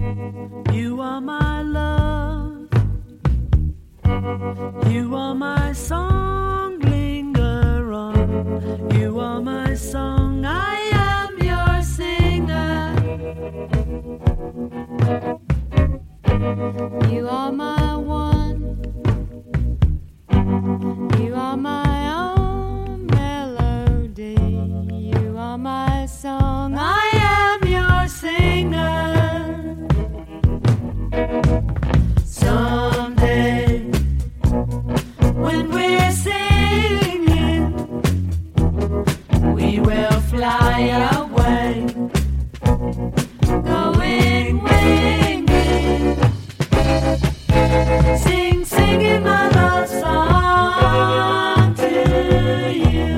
You are my love, you are my song, linger on. You are my song, I am your singer. You are my one, you are my own melody. You are my song, I am your singer. Someday, when we're singing, we will fly away, going winging, singing my love song to you.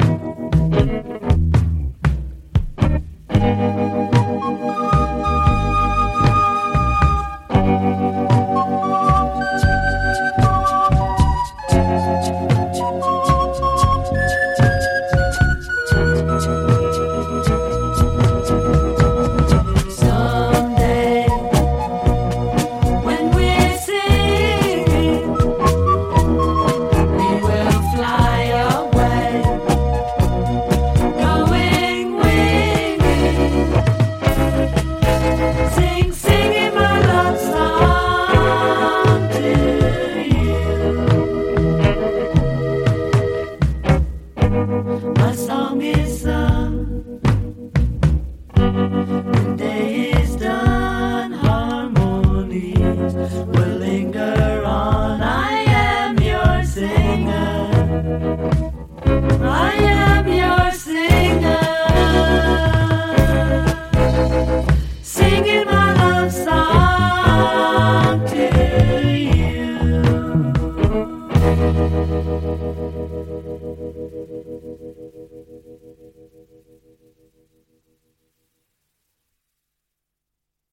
Someday, when we're singing, we will fly away, going winging, singing my love song to you. My song is sung, the day is done, harmonies will linger on. I am your singer, I am your singer, singing my love song to you.